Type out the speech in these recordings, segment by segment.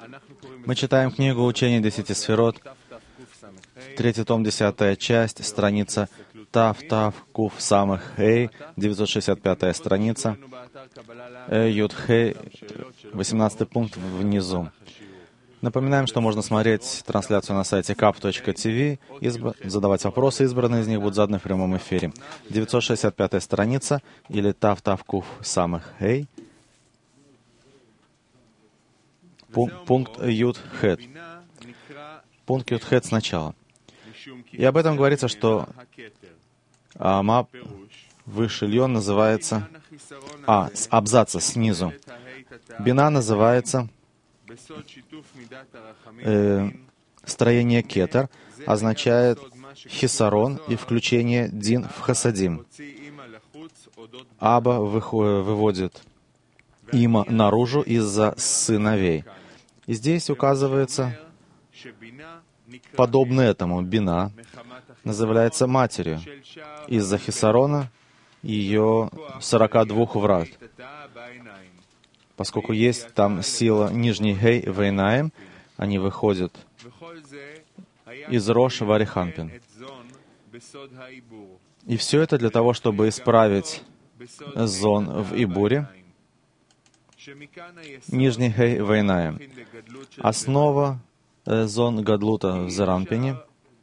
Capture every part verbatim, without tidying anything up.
Мы читаем книгу «Учение десяти сферот», третий том, десятая часть, страница Тав Тав Куф Самых Хей, девятьсот шестьдесят пятая страница, Юд Хей, восемнадцатый пункт внизу. Напоминаем, что можно смотреть трансляцию на сайте кап точка ти ви, изб... задавать вопросы, избранные из них будут заданы в прямом эфире. девятьсот шестьдесят пятая страница или Тав Тав Куф Самых Хей, пункт Юд Хет. Пункт Юд Хет сначала. И об этом говорится, что Ама выше Льон называется... А, с абзаца снизу. Бина называется э, строение кетер, означает хисарон и включение дин в хасадим. Аба выводит има наружу из-за сыновей. И здесь указывается, подобно этому, бина называется матерью из-за хисарона ее сорока двух врат, поскольку есть там сила нижней гей вейнаем, они выходят из Рош в Ариханпин. И все это для того, чтобы исправить зон в Ибуре, нижний гей вейнаем. Основа зон Гадлута в Заранпине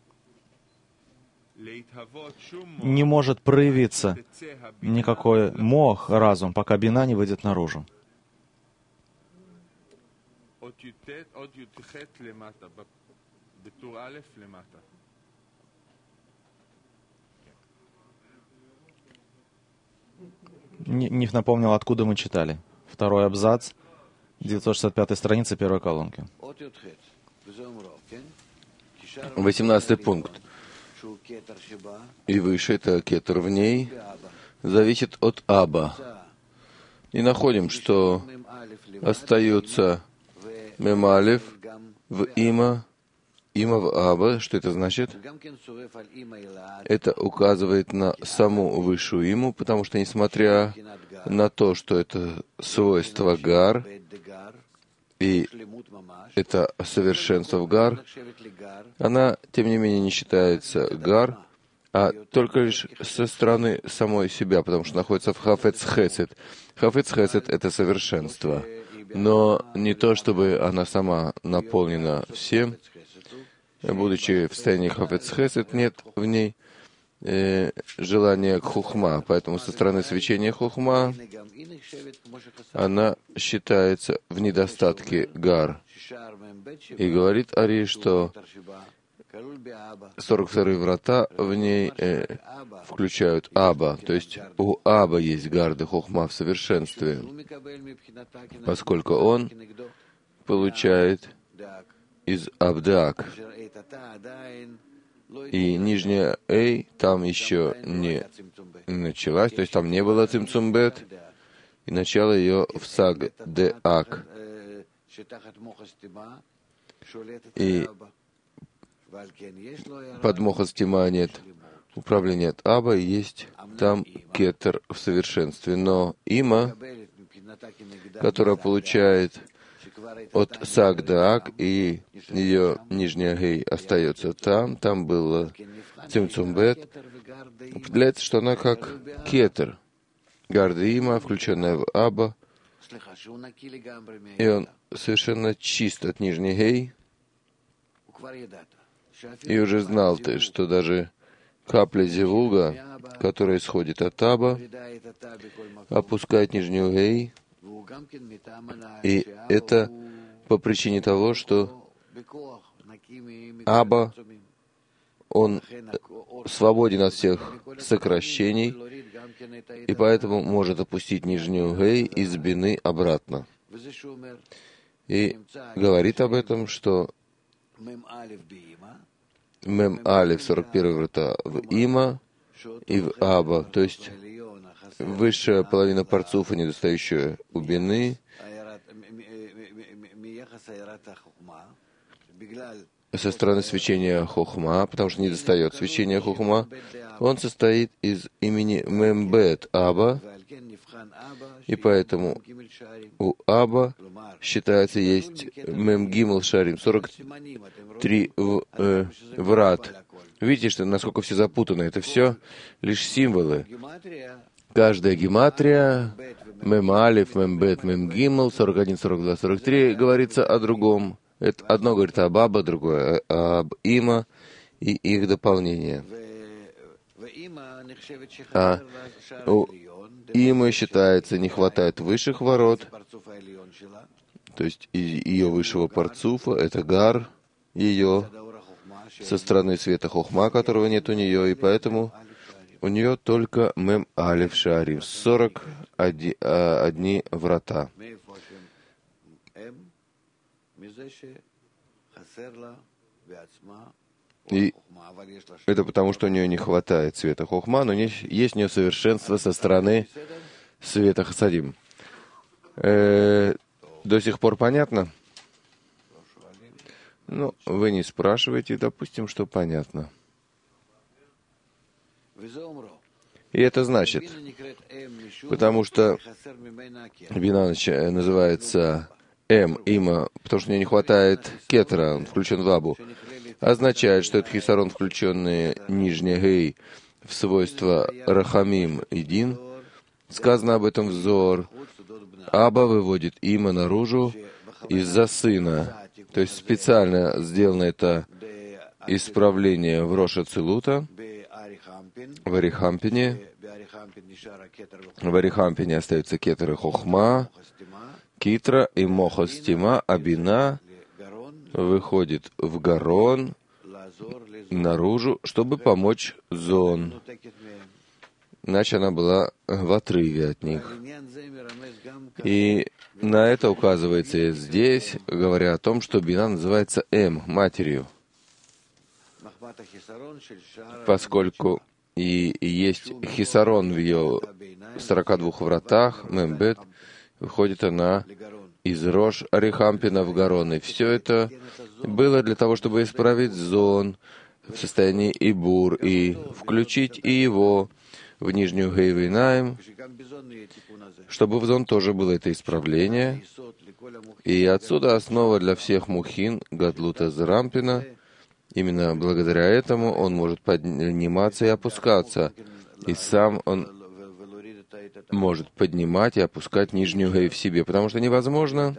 не может проявиться никакой мох, разум, пока бина не выйдет наружу. Ниф напомнил, откуда мы читали. Второй абзац, девятьсот шестьдесят пятой страницы, первой колонки. Восемнадцатый пункт. И выше, это кетер в ней, зависит от Аба. И находим, что остается мемалев в има, има в Аба. Что это значит? Это указывает на саму высшую иму, потому что, несмотря на то, что это свойство гар, и это совершенство в гар, она, тем не менее, не считается гар, а только лишь со стороны самой себя, потому что находится в хафец хесед. Хафец хесед — это совершенство, но не то, чтобы она сама наполнена всем. Будучи в состоянии хафец хесед, нет в ней э, желания к хухма, поэтому со стороны свечения хухма она считается в недостатке гар. И говорит Ари, что сорок вторые врата в ней э, включают Аба, то есть у Аба есть гарды хохма в совершенстве, поскольку он получает из Абдак. И нижняя Эй там еще не началась, то есть там не было Цимцумбет, и начало ее в Саг Деак. И под Мохастима нет управления от Аба, и есть там кетер в совершенстве. Но Има, которая получает от Саг Деак, и ее нижняя Гей остается там, там было Цимцумбет, определяется, что она как кетер. Гарда Има, включенная в Аба, и он совершенно чист от нижней Гей, и уже знал ты, что даже капля зевуга, которая исходит от Аба, опускает нижнюю Гей, и это по причине того, что Аба, он свободен от всех сокращений, и поэтому может опустить нижнюю Гей из бины обратно. И говорит об этом, что Мем Алиф, сорок первые врата в Има и в Аба, то есть высшая половина парцуфа, недостающая у бины, со стороны свечения Хохма, потому что не достает свечения Хохма, он состоит из имени Мембет Аба, И поэтому у Аба считается есть Мем Гимл Шарим, сорок три в, э, врат. Видите, что насколько все запутано? Это все лишь символы. Каждая гематрия, Мем Алиф, Мем Бет, Мем Гимл, сорок один, сорок два, сорок три, говорится о другом. Это одно говорит об Аба, другое об Има и их дополнение. А у Имы считается, не хватает высших ворот, то есть ее высшего парцуфа, это Гар, ее, со стороны света Хохма, которого нет у нее, и поэтому у нее только Мем Алиф Шарим, сорок одни врата. И это потому, что у нее не хватает света Хохма, но есть у нее совершенство со стороны света Хасадим. Э, до сих пор понятно? Ну, вы не спрашиваете, допустим, что понятно. И это значит, потому что Бина называется М, Има, потому что у нее не хватает кетера, он включен в Абу, означает, что это хисарон, включенный нижний гей в свойства Рахамим и Дин. Сказано об этом в Зор. Аба выводит Има наружу из-за сына. То есть специально сделано это исправление в Роша Цилута, в Арихампине. В Арихампине остаются кетер и Хохма, Китра и Мохостима, а Бина выходит в Гарон, наружу, чтобы помочь Зон. Иначе она была в отрыве от них. И на это указывается здесь, говоря о том, что Бина называется М, матерью, поскольку и есть хисарон в ее сорока двух вратах, Мембет, выходит она из Рош Арихампина в Гарон. И все это было для того, чтобы исправить Зон в состоянии Ибур и включить и его в нижнюю Гейвейнаем, чтобы в Зон тоже было это исправление. И отсюда основа для всех мухин Гадлута Зрампина. Именно благодаря этому он может подниматься и опускаться. И сам он может поднимать и опускать нижнюю гей в себе, потому что невозможно,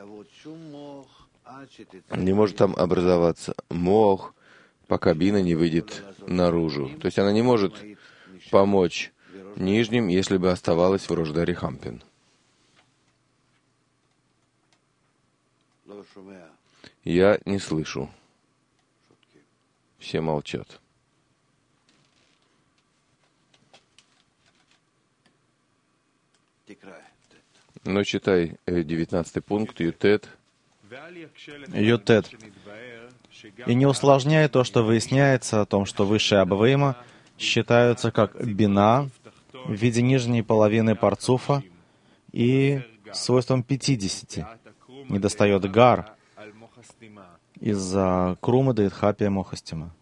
не может там образоваться мох, пока бина не выйдет наружу. То есть она не может помочь нижним, если бы оставалась в Рождаре Хампин. Я не слышу. Все молчат. Но читай девятнадцатый пункт, Ютет. Ютет. И не усложняй то, что выясняется о том, что высшие Абавейма считаются как бина в виде нижней половины парцуфа и свойством пятидесяти. Недостает гар из-за крумы Дайтхапия Мохастима.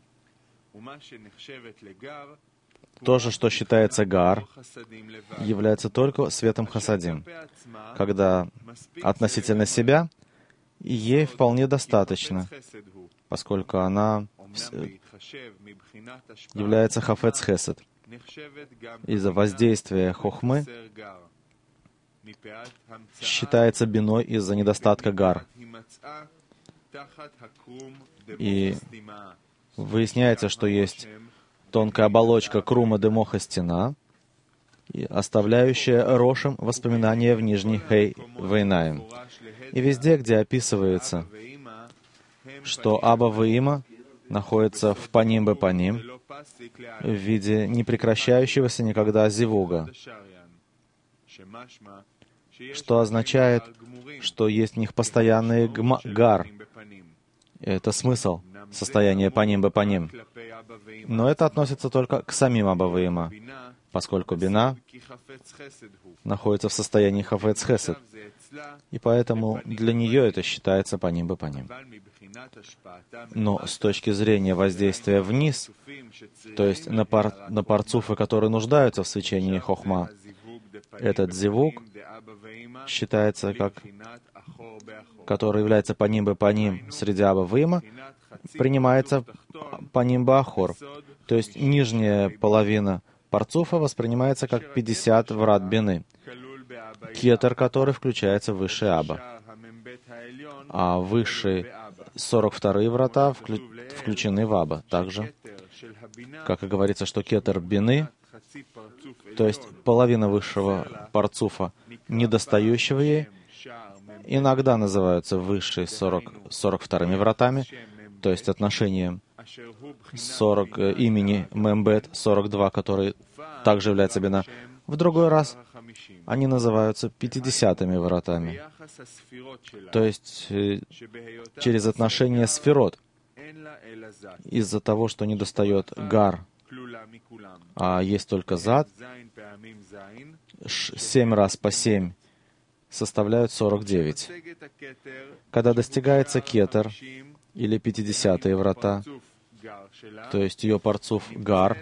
То же, что считается гар, является только светом хасадим, когда относительно себя ей вполне достаточно, поскольку она является хафец хесед. Из-за воздействия хохмы считается биной из-за недостатка гар. И выясняется, что есть тонкая оболочка крума де мохастина, оставляющая рошем воспоминания в нижней хей вейнаем. И везде, где описывается, что Аба Ваима находится в паним бе паним, в виде непрекращающегося никогда зивуга, что означает, что есть в них постоянный гма, гар. Это смысл состояния паним бе паним. Но это относится только к самим Аба Ваима, поскольку бина находится в состоянии хафец хесед, и поэтому для нее это считается паним бе паним. Но с точки зрения воздействия вниз, то есть на, пар, на парцуфы, которые нуждаются в свечении хохма, Этот зевук считается как, который является паним бе паним среди Аба Вима, принимается паним бе Ахор. То есть нижняя половина парцуфа воспринимается как пятьдесят врат бины, кетер, который включается в высший Аба. А высшие сорок вторые врата вклю... включены в Аба. Также, как и говорится, что кетер бины, то есть половина высшего парцуфа, недостающего ей, иногда называются высшие сорок, сорок вторыми вратами, то есть отношением сорок имени Мембет, сорок два, который также является бина. В другой раз они называются пятидесятыми вратами, то есть э, через отношение сферот, из-за того, что недостает гар, а есть только зад, семь раз по семь составляют сорок девять. Когда достигается кетер, или пятидесятые врата, то есть ее парцуф гар,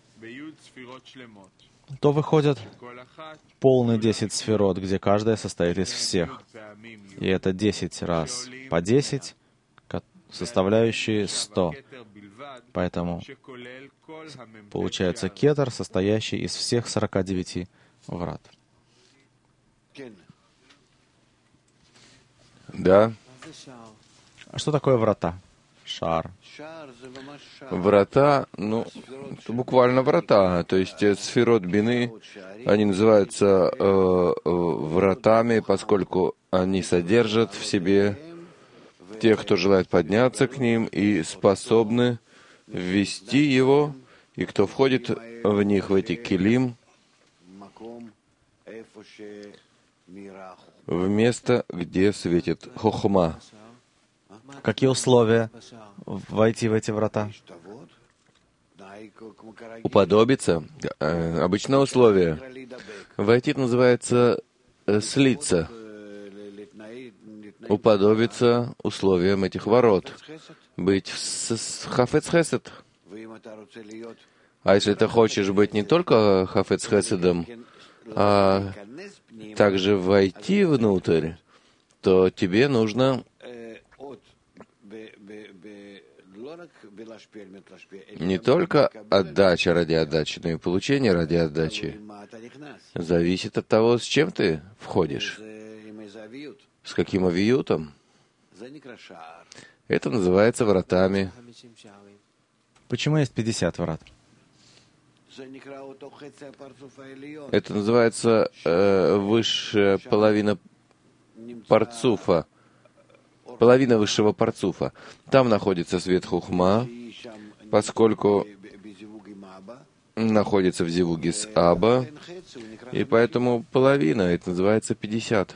то выходят полные десять сферот, где каждая состоит из всех. И это десять раз по десять, составляющие сто. Поэтому получается кетер, состоящий из всех сорока девяти врат. Да. А что такое врата? Шар. Врата, ну, это буквально врата, то есть сферот бины, они называются э, вратами, поскольку они содержат в себе тех, кто желает подняться к ним и способны ввести его, и кто входит в них, в эти килим, в место, где светит хохма. Какие условия войти в эти врата? Уподобиться. Э, обычное условие. Войти называется э, слиться. Уподобиться условиям этих ворот. Быть в хафец хесед. А если ты хочешь быть не только хафец хеседом, а также войти внутрь, то тебе нужно не только отдача ради отдачи, но и получение ради отдачи. Зависит от того, с чем ты входишь. С каким авиютом. Это называется вратами. Почему есть пятьдесят врат? Это называется э, высшая половина парцуфа. Половина высшего парцуфа. Там находится свет хухма, поскольку находится в зивуге с Аба, и поэтому половина, это называется пятьдесят.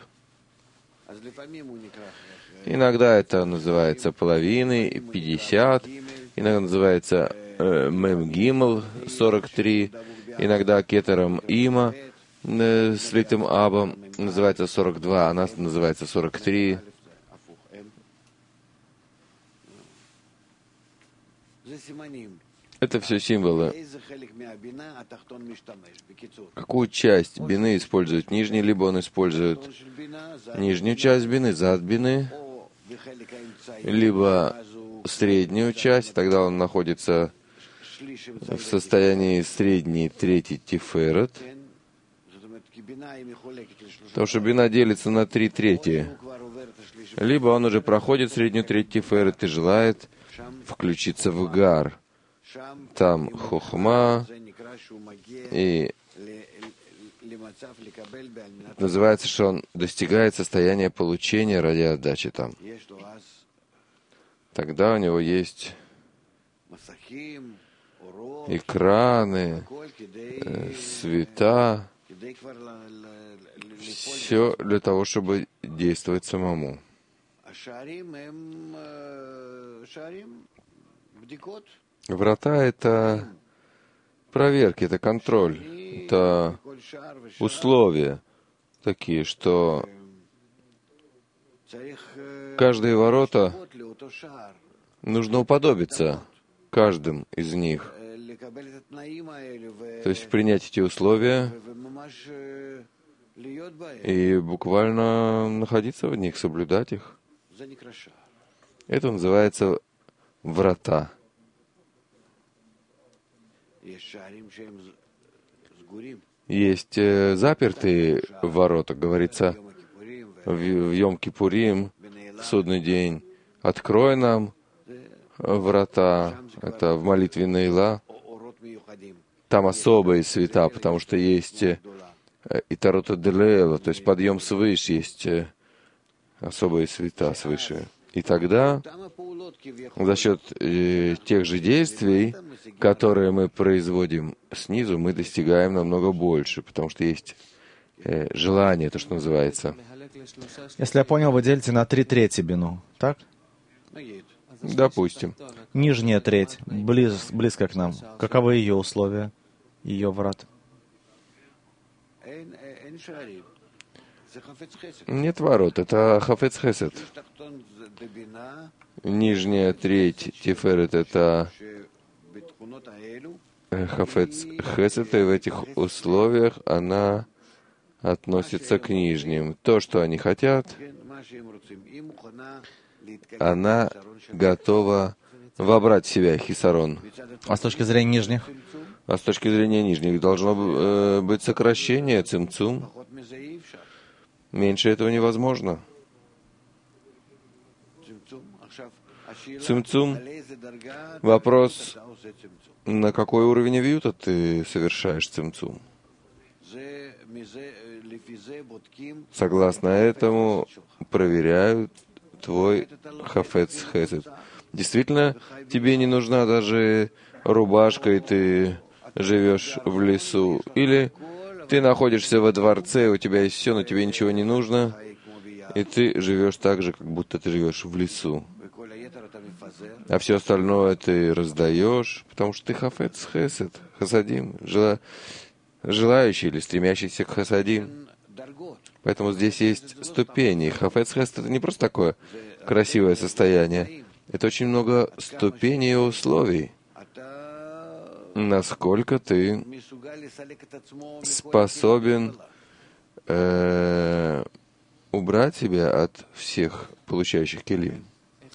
Иногда это называется половиной, пятьдесят, иногда называется э, Мем Гимл, сорок три, иногда кетером Има, э, слитым Абом, называется сорок два, а нас называется сорок три. Это все символы. Какую часть бины использует нижний, либо он использует нижнюю часть бины, зад бины, либо среднюю часть, тогда он находится в состоянии средней трети тиферет, потому что бина делится на три трети. Либо он уже проходит среднюю треть тиферет и желает включиться в гар. Там хохма, и называется, что он достигает состояния получения ради отдачи там. Тогда у него есть экраны, э, света, все для того, чтобы действовать самому. Врата — это проверки, это контроль, это условия такие, что каждые ворота нужно уподобиться каждым из них. То есть принять эти условия и буквально находиться в них, соблюдать их. Это называется врата. Есть э, запертые ворота, говорится в, в Йом-Кипурим, в судный день. Открой нам врата, это в молитве Наила. Там особые света, потому что есть э, и Тарота Делеэла, то есть подъем свыше, есть э, особые света свыше. И тогда за счет э, тех же действий, которые мы производим снизу, мы достигаем намного больше, потому что есть э, желание, то, что называется. Если я понял, вы делите на три трети бину, так? Допустим. Нижняя треть, близ, близко к нам. Каковы ее условия, ее врат? Нет ворот, это хафец хесед. Нижняя треть тиферет — это хафец хесед, и в этих условиях она относится к нижним. То, что они хотят, она готова вобрать в себя хисарон. А с точки зрения нижних? А с точки зрения нижних должно э, быть сокращение, цимцум. Меньше этого невозможно. Цимцум. Вопрос, на какой уровень авиюта ты совершаешь цимцум? Согласно этому проверяют твой хафец хесед. Действительно, тебе не нужна даже рубашка, и ты живешь в лесу. Или ты находишься во дворце, у тебя есть все, но тебе ничего не нужно, и ты живешь так же, как будто ты живешь в лесу. А все остальное ты раздаешь, потому что ты хафец хесед, хасадим, жела, желающий или стремящийся к хасадим. Поэтому здесь есть ступени. Хафец хесед — это не просто такое красивое состояние. Это очень много ступеней и условий. Насколько ты способен э, убрать себя от всех получающих келим.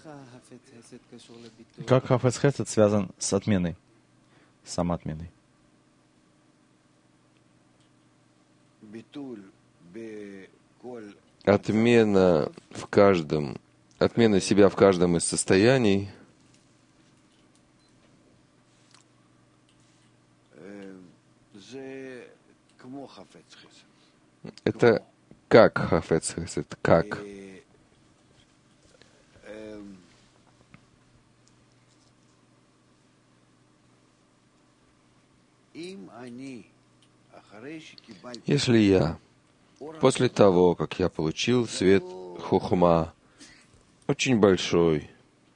Как хафец хесед связан с отменой, с самоотменой? Отмена в каждом, отмена себя в каждом из состояний — это как хафец хесед, как. Если я, после того, как я получил свет хухма, очень большой,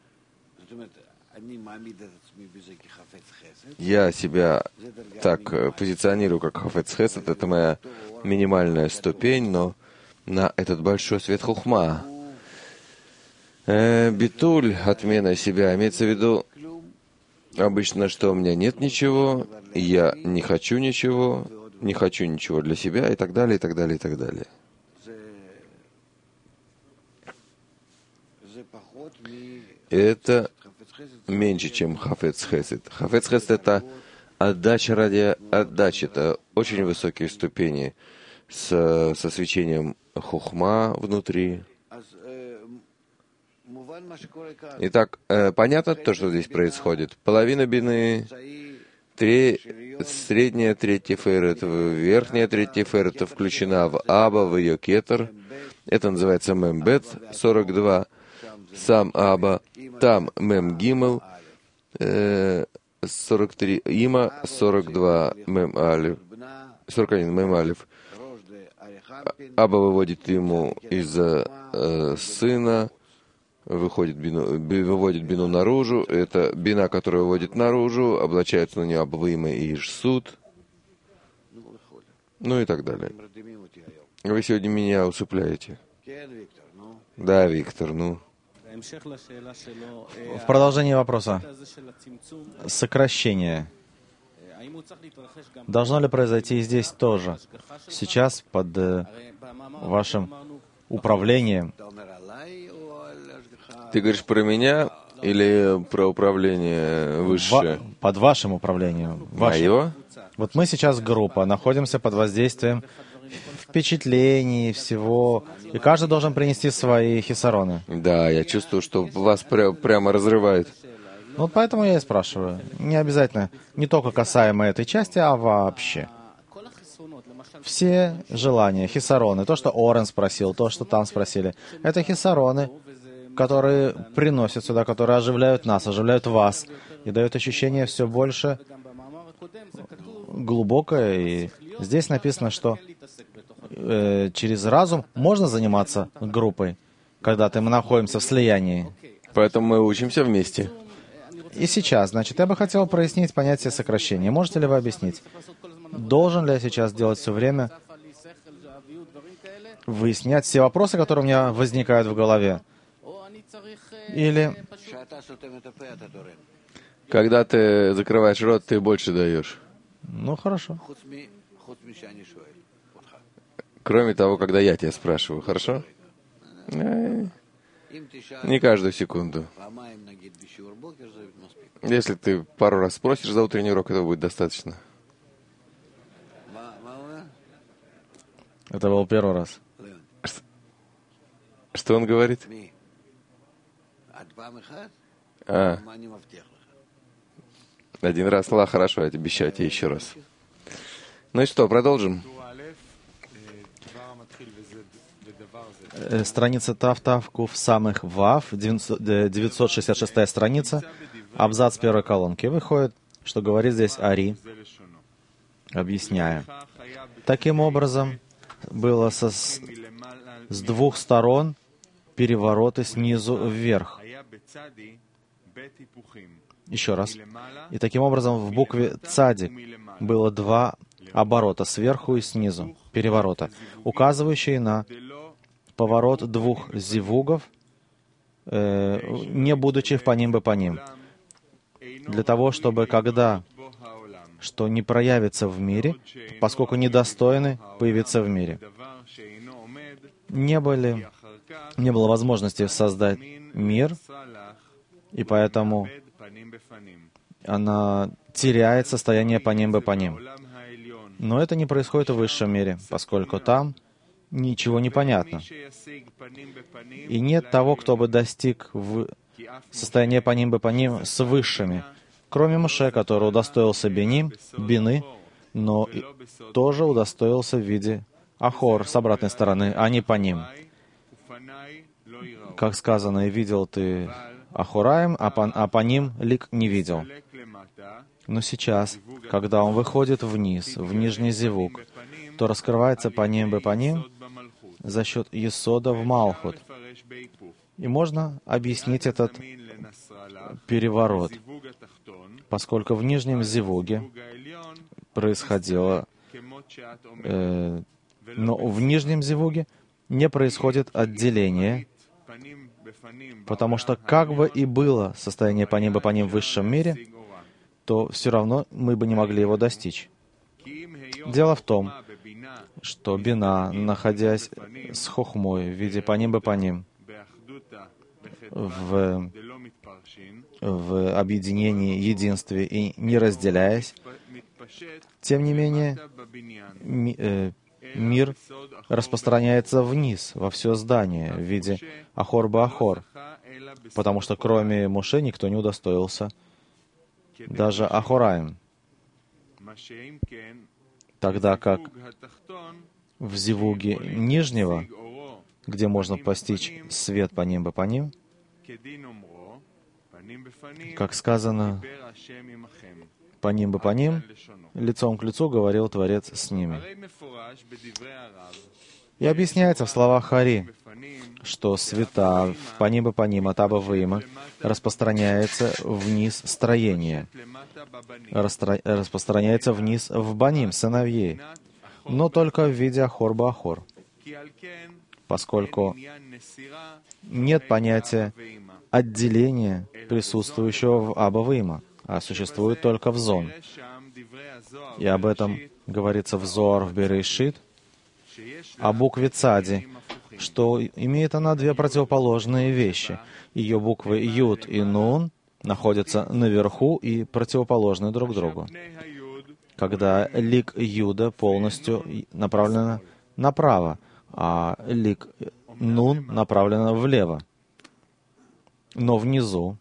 я себя так позиционирую, как хафец хесед, это моя минимальная ступень, но на этот большой свет хухма. Э, битуль, отмена себя, имеется в виду обычно, что у меня нет ничего, я не хочу ничего, не хочу ничего для себя, и так далее, и так далее, и так далее. Это меньше, чем хафец хесед. Хафец хесед — это отдача ради отдачи. Это очень высокие ступени с, со свечением хухма внутри. Итак, э, понятно то, что здесь происходит? Половина бины, три, средняя треть тиферет, верхняя треть тиферет включена в Аба, в ее кетер. Это называется Мембет, сорок два. Сам Аба, там Мем Гимел, э, сорок три. Има, сорок два. Мем Алиф, сорок один. Мем Алиф. Аба выводит ему из э, сына, выходит бину, выводит бину наружу. Это бина, которая выводит наружу, облачается на нее Абвима и Ишсуд, ну и так далее. Вы сегодня меня усыпляете. Да, Виктор, ну. В продолжении вопроса. Сокращение. Должно ли произойти и здесь тоже? Сейчас под э, вашим управлением. Ты говоришь про меня или про управление высшее? Ва- под вашим управлением. Ваше. Мое? Вот мы сейчас группа, находимся под воздействием впечатлений, всего. И каждый должен принести свои хисароны. Да, я чувствую, что вас пря- прямо разрывает. Ну, вот поэтому я и спрашиваю. Не обязательно, не только касаемо этой части, а вообще. Все желания, хисароны, то, что Орен спросил, то, что там спросили, это хисароны, которые приносят сюда, которые оживляют нас, оживляют вас, и дают ощущение все больше глубокое. И здесь написано, что э, через разум можно заниматься группой, когда-то мы находимся в слиянии. Поэтому мы учимся вместе. И сейчас, значит, я бы хотел прояснить понятие сокращения. Можете ли вы объяснить, должен ли я сейчас делать все время, выяснять все вопросы, которые у меня возникают в голове? Или Когда ты закрываешь рот, ты больше даешь. ну, хорошо. Кроме того, когда я тебя спрашиваю, хорошо? Э, Не каждую секунду. Если ты пару раз спросишь за утренний урок, этого будет достаточно. Это был первый раз. Что он говорит? А, один раз, ла, хорошо, я тебе обещаю тебе еще раз. Ну и что, продолжим? Э, Страница Тав Тав Кув самых Вав, девятьсот шестьдесят шестая страница, абзац первой колонки. Выходит, что говорит здесь Ари, объясняя. Таким образом, было со, с, с двух сторон перевороты снизу вверх. Еще раз. И таким образом в букве Цадик было два оборота, сверху и снизу, переворота, указывающие на поворот двух зивугов, э, не будучи в паним бы паним, для того, чтобы когда что не проявится в мире, поскольку недостойны появиться в мире. Не, были, не было возможности создать мир, и поэтому она теряет состояние паним бы паним. Но это не происходит в высшем мире, поскольку там ничего не понятно. И нет того, кто бы достиг в состояние паним бы паним с высшими, кроме Моше, который удостоился биним, бины, но и тоже удостоился в виде ахор с обратной стороны, а не паним. Как сказано, и видел ты ахураем, а, пан, а паним лик не видел. Но сейчас, когда он выходит вниз, в нижний зивук, то раскрывается паним бы паним за счет есода в Малхут. И можно объяснить этот переворот, поскольку в нижнем зивуге происходило, э, но в нижнем зивуге не происходит отделение, потому что как бы и было состояние паним бы паним в высшем мире, то все равно мы бы не могли его достичь. Дело в том, что бина, находясь с хохмой в виде паним бы паним, в, в объединении, единстве и не разделяясь, тем не менее, ми, э, мир распространяется вниз, во все здание, в виде ахор-ба-ахор, потому что кроме Моше никто не удостоился даже ахораем. Тогда как в зивуге нижнего, где можно постичь свет паним бы паним, как сказано, паним бы паним, лицом к лицу говорил Творец с ними. И объясняется в словах Хари, что света в паним бы паним от Аба Ваима распространяется вниз строение, расстро... распространяется вниз в баним, сыновей, но только в виде ахор-ба-ахор, поскольку нет понятия отделения, присутствующего в Аба Ваима, а существует только в зон. И об этом говорится в Зоар в Берешит, о букве Цади, что имеет она две противоположные вещи. Ее буквы Юд и Нун находятся наверху и противоположны друг другу. Когда лик Юда полностью направлена направо, а лик Нун направлена влево. Но внизу,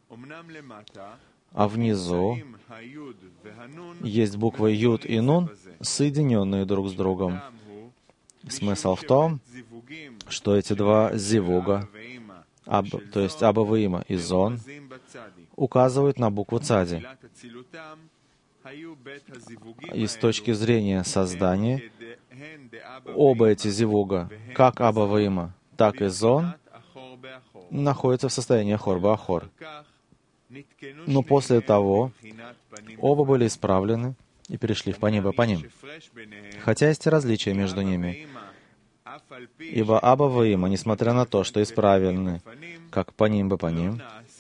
а внизу есть буквы Юд и Нун, соединенные друг с другом. Смысл в том, что эти два зивуга, аб, то есть Аба Ваима и Зон, указывают на букву Цади. И с точки зрения создания, оба эти зивуга, как Аба Ваима, так и Зон, находятся в состоянии Ахор-Баахор. Но после того оба были исправлены и перешли в Паним-Ба-Паним. Хотя есть и различия между ними. Ибо Аба Ваима, несмотря на то, что исправлены как Паним-Ба-Паним,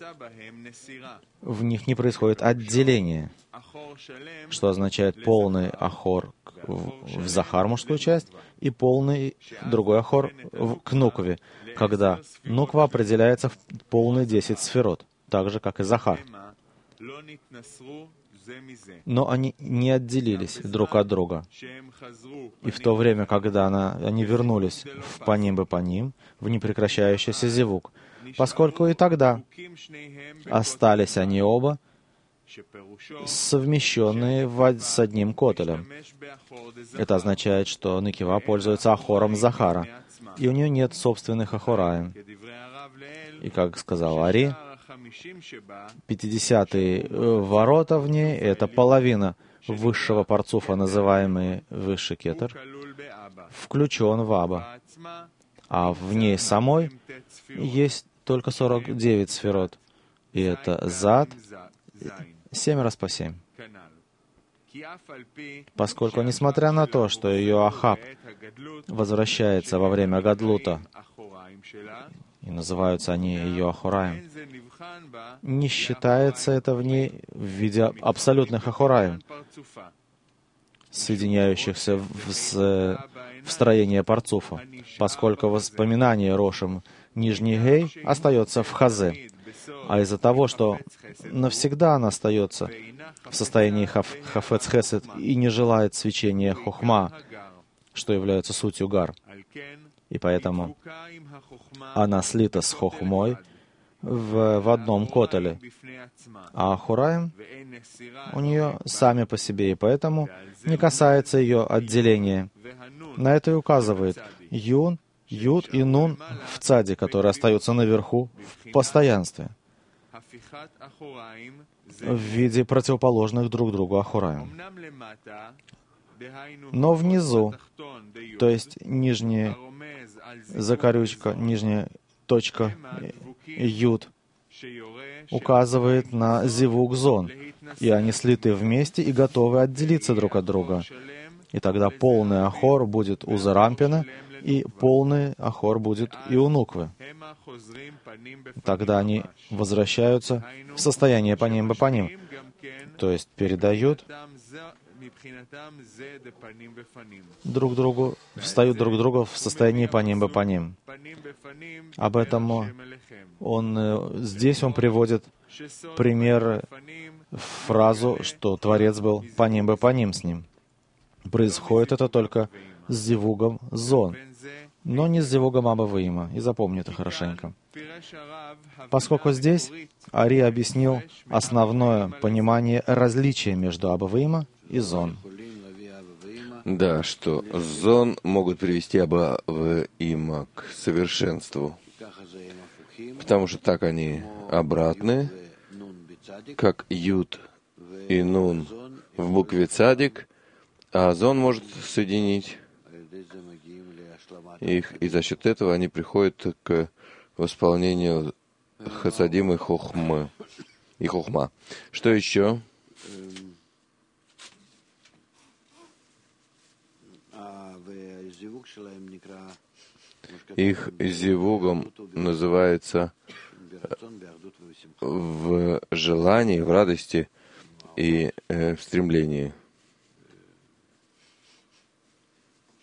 в них не происходит отделение, что означает полный Ахор в Захар, мужскую часть, и полный другой Ахор в, к Нукве, когда Нуква определяется в полные десять сферот, так же, как и Захар. Но они не отделились друг от друга. И в то время, когда она, они вернулись в Паним-Ба-Паним, в непрекращающийся зивук, поскольку и тогда остались они оба совмещенные в, с одним котелем. Это означает, что Некива пользуется Ахором Захара, и у нее нет собственных Ахораем. И, как сказал Ари, пятидесятые ворота в ней — это половина высшего парцуфа, называемый высший кетер, включен в Аба. А в ней самой есть только сорок девять сферот. И это Зад, семь раз по семь. Поскольку, несмотря на то, что ее Ахаб возвращается во время Гадлута, и называются они ее Ахураем, не считается это в ней в виде абсолютных Ахураем, соединяющихся в, с, в строение парцуфа, поскольку воспоминание Рошем нижний Гей остается в Хазе. А из-за того, что навсегда она остается в состоянии хаф, Хафец Хесед и не желает свечения Хохма, что является сутью Гар, и поэтому она слита с Хохмой в, в одном котеле, а Ахураим у нее сами по себе, и поэтому не касается ее отделения. На это и указывает Юн, Юд и Нун в Цаде, которые остаются наверху в постоянстве, в виде противоположных друг другу Ахураим. Но внизу, то есть нижняя закорючка, нижняя точка Юд, указывает на Зивук Зон, и они слиты вместе и готовы отделиться друг от друга. И тогда полный Ахор будет у Зарампина, и полный Ахор будет и у Нуквы. Тогда они возвращаются в состояние Паним-Ба-Паним, то есть передают друг другу, встают друг другу в состоянии Паним-Ба-Паним. Об этом он, здесь он приводит пример, фразу, что Творец был Паним-Ба-Паним с ним. Происходит это только с Зивугом Зон, но не с Зивугом Аба Ваима. И запомни это хорошенько. Поскольку здесь Ари объяснил основное понимание различия между Аба Ваима и Зон. Да, что Зон могут привести Аба Ваима к совершенству, потому что так они обратны, как Юд и Нун в букве Цадик, а Зон может соединить их, и за счет этого они приходят к восполнению Хасадим и Хохмы. И Хохма. Что еще? Их зивугом называется в желании, в радости и э, в стремлении.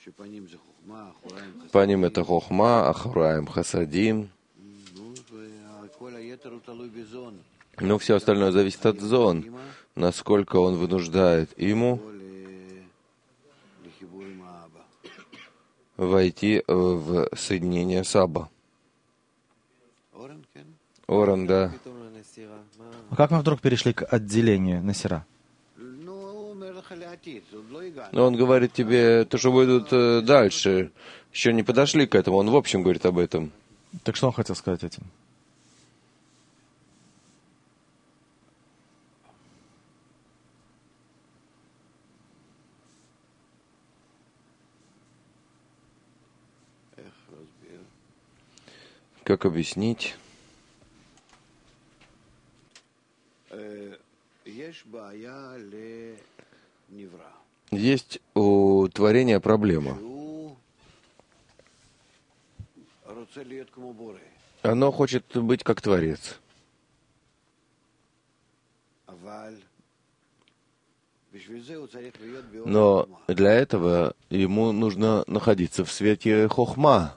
Паним — это хохма, ахураем — хасадим. Но все остальное зависит от зон, насколько он вынуждает ему войти в соединение с Аба. Оран, да. А как мы вдруг перешли к отделению Насира? Но он говорит тебе, то, что выйдут дальше, еще не подошли к этому, он в общем говорит об этом. Так что он хотел сказать этим? Как объяснить? Есть у творения проблема. Оно хочет быть как Творец. Но для этого ему нужно находиться в свете хохма.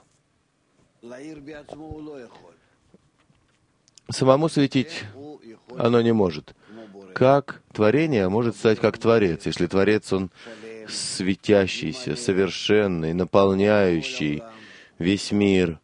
Самому светить оно не может. Как творение может стать как Творец, если Творец, он светящийся, совершенный, наполняющий весь мир,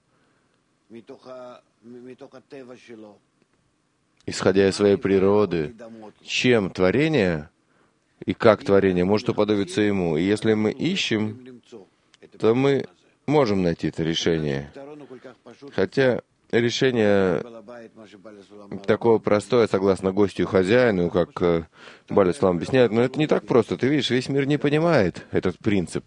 исходя из своей природы, чем творение и как творение может уподобиться ему. И если мы ищем, то мы можем найти это решение. Хотя решение такое простое, согласно гостю и хозяину, как Баль Ислам объясняет, но это не так просто. Ты видишь, весь мир не понимает этот принцип.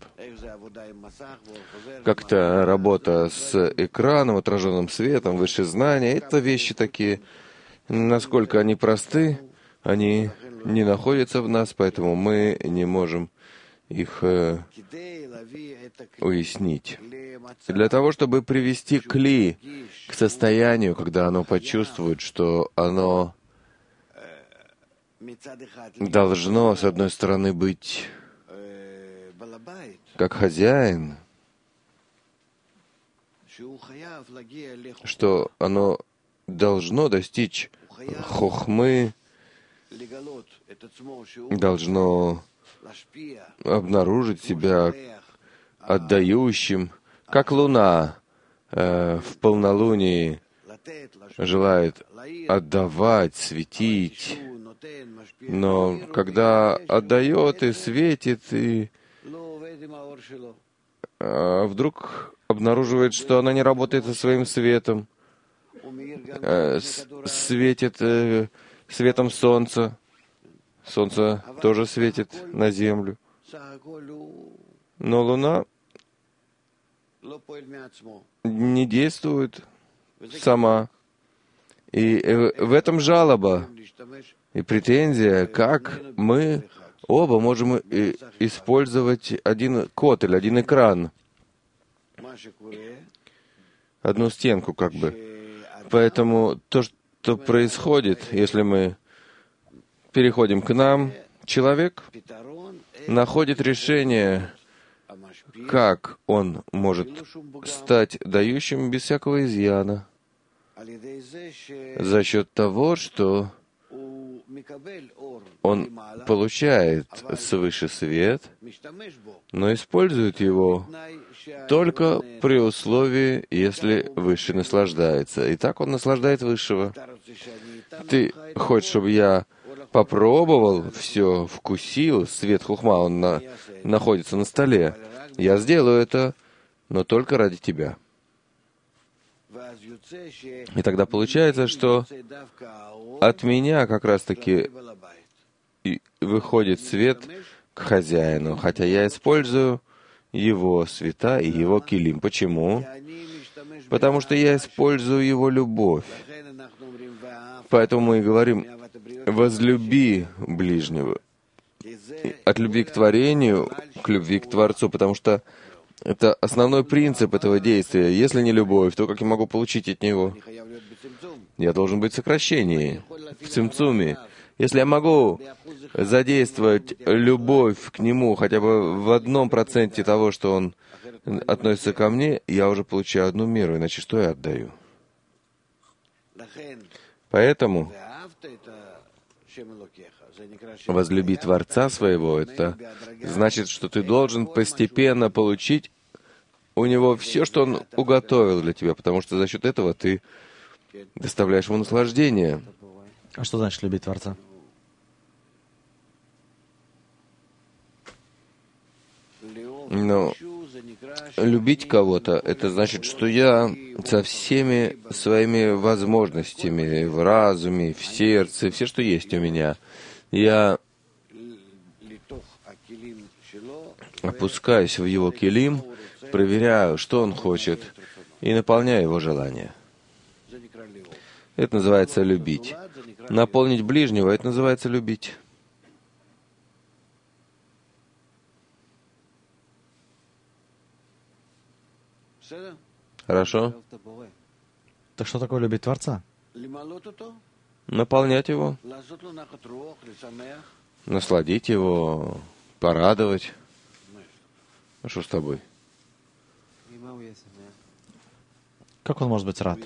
Как-то работа с экраном, отраженным светом, высшее знание, это вещи такие, насколько они просты, они не находятся в нас, поэтому мы не можем их э, уяснить. Для того, чтобы привести кли к состоянию, когда оно почувствует, что оно должно, с одной стороны, быть как хозяин, что оно должно достичь хохмы, должно обнаружить себя отдающим, как луна э, в полнолунии желает отдавать, светить, но когда отдает и светит, и э, вдруг обнаруживает, что она не работает со своим светом, э, с- светит э, светом солнца, солнце тоже светит на землю, но луна не действует сама. И в этом жалоба и претензия, как мы оба можем использовать один код или один экран, одну стенку как бы. Поэтому то, что происходит, если мы переходим к нам, человек находит решение, как он может стать дающим без всякого изъяна, за счет того, что он получает свыше свет, но использует его только при условии, если Высший наслаждается. И так он наслаждает Высшего. Ты хочешь, чтобы я попробовал все, вкусил, свет хухма, он на, находится на столе. Я сделаю это, но только ради тебя. И тогда получается, что от меня как раз-таки и выходит свет к хозяину, хотя я использую его света и его килим. Почему? Потому что я использую его любовь. Поэтому мы и говорим: возлюби ближнего. От любви к творению к любви к Творцу, потому что это основной принцип этого действия. Если не любовь, то как я могу получить от него? Я должен быть в сокращении, в цимцуме. Если я могу задействовать любовь к Нему хотя бы в одном проценте того, что Он относится ко мне, я уже получаю одну меру, иначе что я отдаю? Поэтому возлюби Творца своего, это значит, что ты должен постепенно получить у Него все, что Он уготовил для тебя, потому что за счет этого ты доставляешь Ему наслаждение. А что значит любить Творца? Но любить кого-то, это значит, что я со всеми своими возможностями в разуме, в сердце, все, что есть у меня, я опускаюсь в его килим, проверяю, что он хочет, и наполняю его желание. Это называется любить. Наполнить ближнего, это называется любить. Хорошо? Так что такое любить Творца? Наполнять его, насладить его, порадовать. А что с тобой? Как он может быть рад?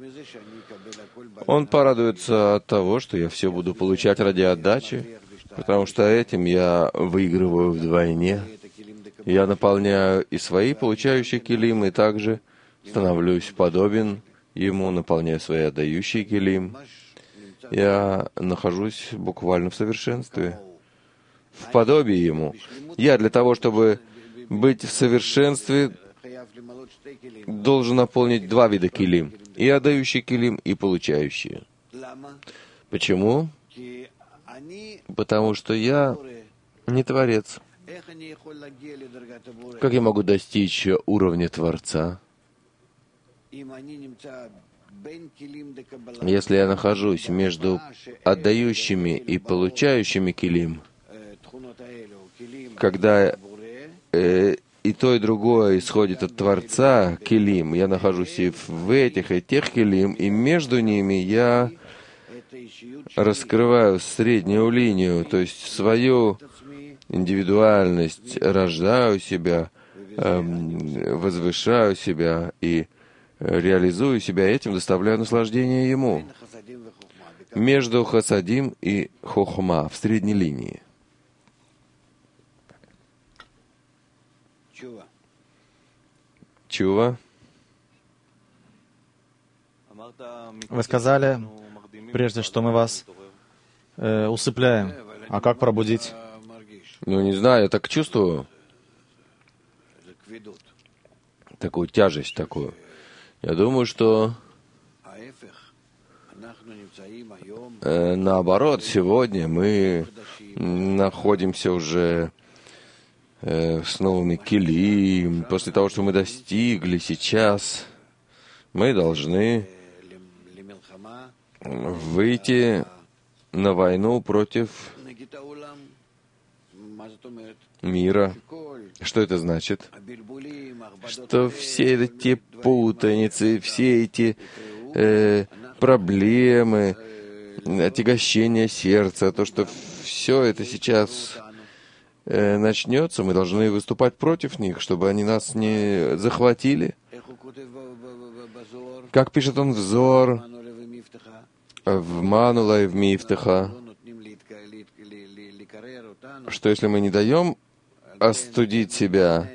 Он порадуется от того, что я все буду получать ради отдачи, потому что этим я выигрываю вдвойне. Я наполняю и свои получающие килим, и также становлюсь подобен ему, наполняя свои отдающие килим. Я нахожусь буквально в совершенстве, в подобии ему. Я для того, чтобы быть в совершенстве, должен наполнить два вида килим. И отдающие килим, и получающие. Почему? Потому что я не Творец. Как я могу достичь уровня Творца? Если я нахожусь между отдающими и получающими килим, когда э, и то, и другое исходит от Творца, килим, я нахожусь и в этих, и тех килим, и между ними я раскрываю среднюю линию, то есть свою индивидуальность, рождаю себя, э, возвышаю себя и реализую себя, этим доставляю наслаждение Ему. Между хасадим и хохма, в средней линии. Чува. Вы сказали прежде, что мы вас э, усыпляем. А как пробудить? Ну, не знаю, я так чувствую. Такую тяжесть такую. Я думаю, что э, наоборот, сегодня мы находимся уже э, с новыми килим. После того, что мы достигли сейчас, мы должны выйти на войну против мира. Что это значит? Что все эти путаницы, все эти э, проблемы, отягощение сердца, то, что все это сейчас э, начнется, мы должны выступать против них, чтобы они нас не захватили. Как пишет он в Зор, в Манула и в Мифтаха, что если мы не даем остудить себя,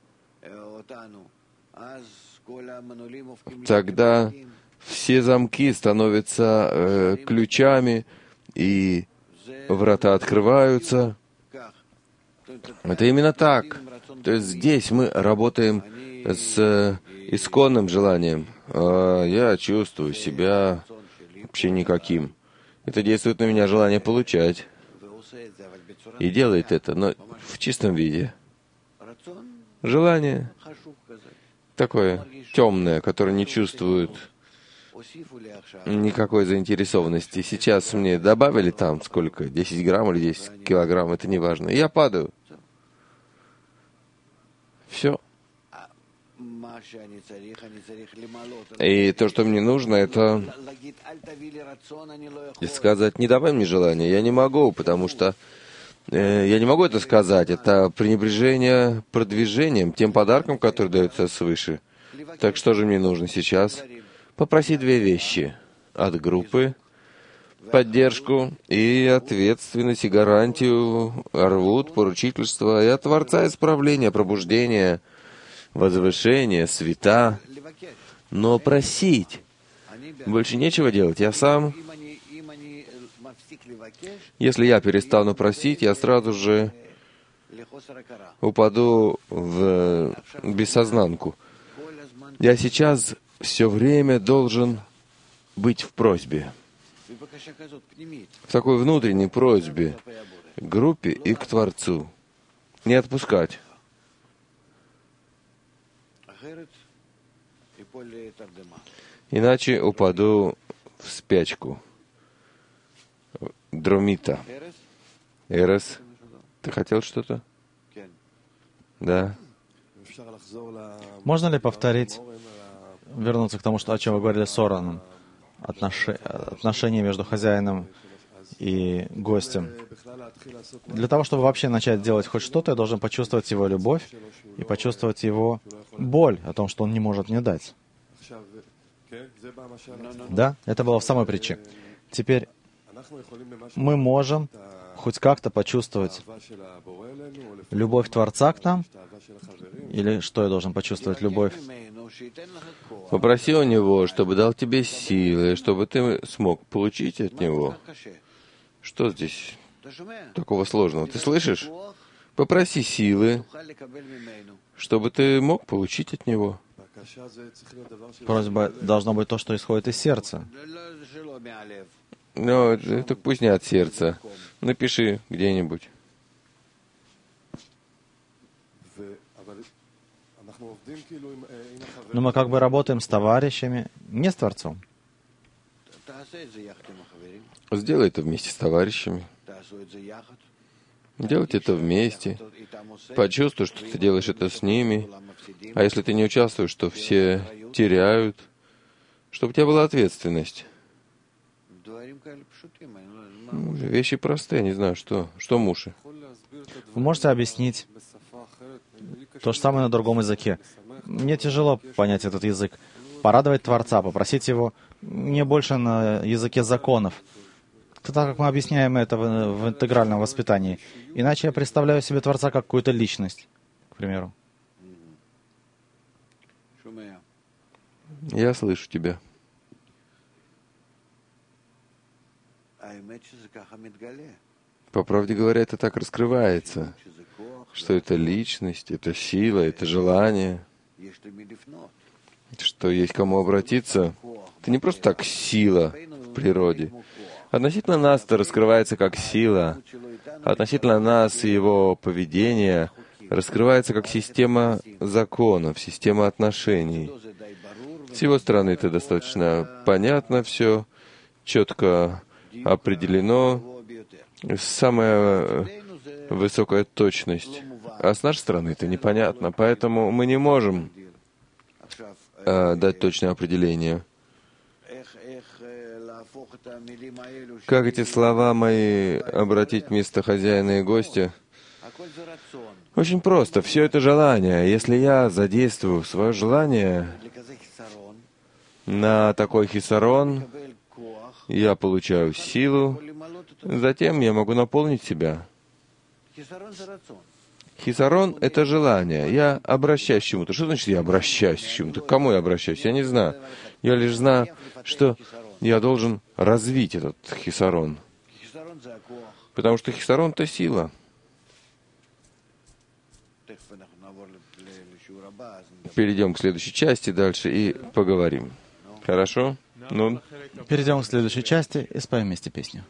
тогда все замки становятся э, ключами, и врата открываются. Это именно так. То есть здесь мы работаем с э, исконным желанием. А я чувствую себя вообще никаким. Это действует на меня желание получать. И делает это, но в чистом виде. Желание такое темное, которое не чувствует никакой заинтересованности. Сейчас мне добавили там сколько? десять грамм или десять килограмм, это не важно. И я падаю. Все. И то, что мне нужно, это сказать, не давай мне желания. Я не могу, потому что э, я не могу это сказать. Это пренебрежение продвижением, тем подарком, который дается свыше. Так что же мне нужно сейчас? Попросить две вещи от группы: поддержку и ответственность, и гарантию, арвут, поручительство, и от Творца исправления, пробуждения, возвышения, света. Но просить больше нечего делать. Я сам, если я перестану просить, я сразу же упаду в бессознанку. Я сейчас все время должен быть в просьбе, в такой внутренней просьбе к группе и к Творцу. Не отпускать. Иначе упаду в спячку. Дромита. Эрес, ты хотел что-то? Да. Можно ли повторить, вернуться к тому, что, о чем вы говорили с Ораном, отнош... отношения между хозяином и гостем? Для того, чтобы вообще начать делать хоть что-то, я должен почувствовать его любовь и почувствовать его боль о том, что он не может мне дать. Да, это было в самой притче. Теперь мы можем хоть как-то почувствовать любовь Творца к нам, или что я должен почувствовать? Любовь? Попроси у Него, чтобы дал тебе силы, чтобы ты смог получить от Него. Что здесь такого сложного? Ты слышишь? Попроси силы, чтобы ты мог получить от Него. Просьба должна быть то, что исходит из сердца. Но это пусть не от сердца. Напиши где-нибудь. Но мы как бы работаем с товарищами, не с Творцом. Сделай это вместе с товарищами. Делайте это вместе. Почувствуй, что ты делаешь это с ними. А если ты не участвуешь, то все теряют. Чтобы у тебя была ответственность. Вещи простые, не знаю, что. Что муши? Вы можете объяснить то же самое на другом языке. Мне тяжело понять этот язык. Порадовать Творца, попросить Его не больше на языке законов. Так как мы объясняем это в, в интегральном воспитании. Иначе я представляю себе Творца как какую-то личность, к примеру. Я слышу тебя. По правде говоря, это так раскрывается, что это личность, это сила, это желание, что есть кому обратиться. Это не просто так сила в природе. Относительно нас это раскрывается как сила. Относительно нас и его поведения раскрывается как система законов, система отношений. С его стороны это достаточно понятно все, четко определено, самая высокая точность. А с нашей стороны это непонятно, поэтому мы не можем э, дать точное определение. Как эти слова мои обратить вместо хозяина и гостя? Очень просто. Все это желание. Если я задействую свое желание на такой хисарон, я получаю силу, затем я могу наполнить себя. Хисарон — это желание. Я обращаюсь к чему-то. Что значит я обращаюсь к чему-то? К кому я обращаюсь? Я не знаю. Я лишь знаю, что я должен развить этот хисарон. Потому что хисарон — это сила. Перейдем к следующей части дальше и поговорим. Хорошо? Ну. Перейдем к следующей части и споем вместе песню.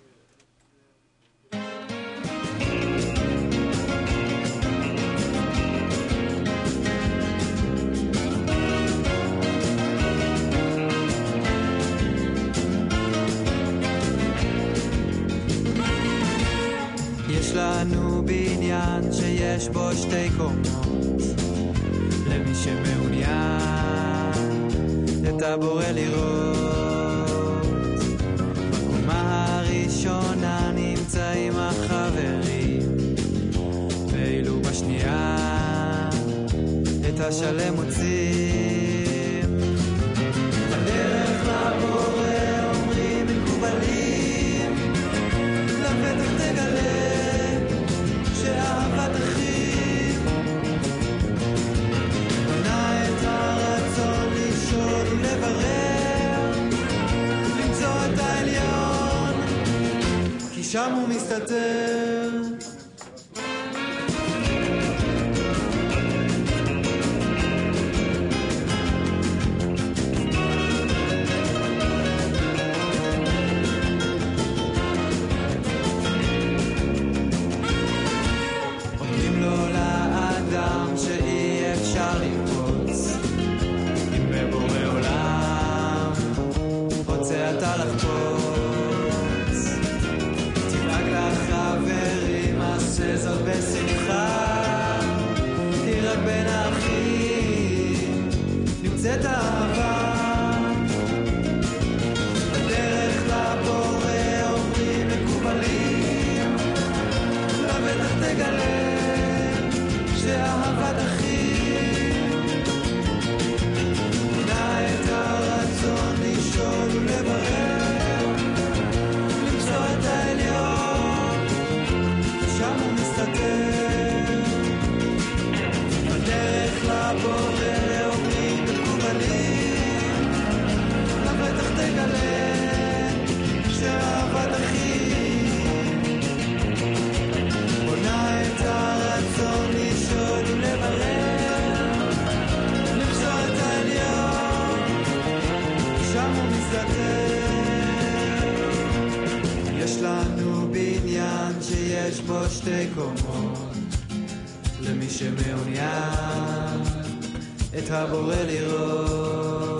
יש לנו בניין שיש בו שתי קומות למי שמעוניין את הבורא לראות. בקומה הראשונה נמצאים החברים, ואילו בשנייה את השלם מוצאים. בדרך לבורא אומרים מקובלים, לבטח תגלה שאהבת אחים בנה את הרצון לשאול ולברר, למצוא את העליון, כי שם הוא מסתתר. נמצאת אהבה. בדרך לבורא אומרים מקובלים, לבטח תגלה שאהבת אחים בנה את הרצון לשאול ולברר, למצוא את העליון, שם הוא מסתתר. בדרך לבורא אומרים מקובלים, לבטח תגלה שאהבת אחים בונה את הרצון לשאול ולברר, למצוא את העליון, שם הוא מסתתר. יש לנו בניין שיש בו שתי קומות, למי שמעוניין את הבורא לראות.